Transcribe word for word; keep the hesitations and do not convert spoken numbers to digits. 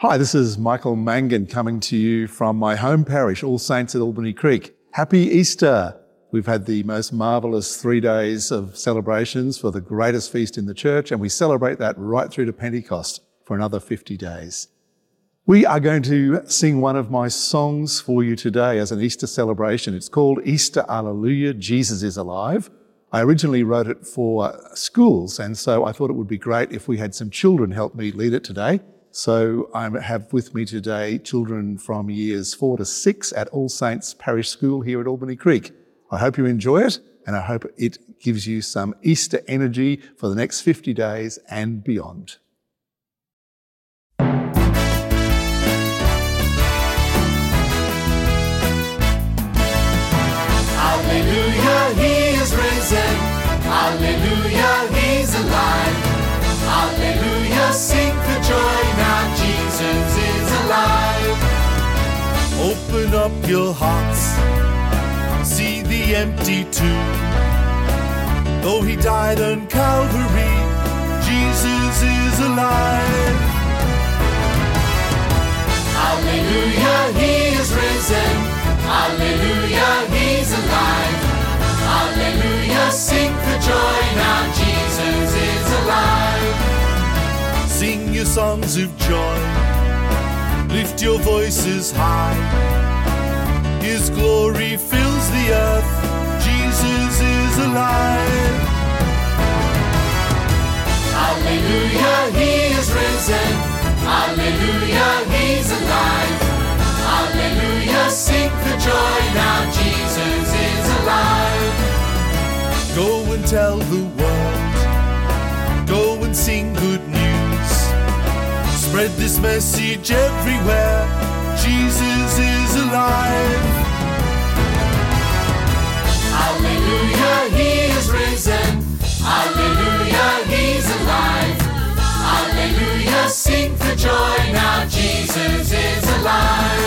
Hi, this is Michael Mangan coming to you from my home parish, All Saints at Albany Creek. Happy Easter! We've had the most marvellous three days of celebrations for the greatest feast in the church, and we celebrate that right through to Pentecost for another fifty days. We are going to sing one of my songs for you today as an Easter celebration. It's called Easter Alleluia, Jesus is Alive. I originally wrote it for schools, and so I thought it would be great if we had some children help me lead it today. So I have with me today children from years four to six at All Saints Parish School here at Albany Creek. I hope you enjoy it, and I hope it gives you some Easter energy for the next fifty days and beyond. Alleluia, he is risen. Alleluia, he's alive. Alleluia, sing for joy, now Jesus is alive. Open up your hearts, see the empty tomb. Though he died on Calvary, Jesus is alive. Alleluia, he is risen. Alleluia, he's alive. Alleluia, sing for joy, now Jesus is alive. Sing your songs of joy, lift your voices high. His glory fills the earth, Jesus is alive. Alleluia, he is risen. Alleluia, he's alive. Alleluia, sing for joy, now Jesus is alive. Go and tell the world, go and sing good news. Spread this message everywhere, Jesus is alive. Alleluia, he is risen. Alleluia, he's alive. Alleluia, sing for joy, now Jesus is alive.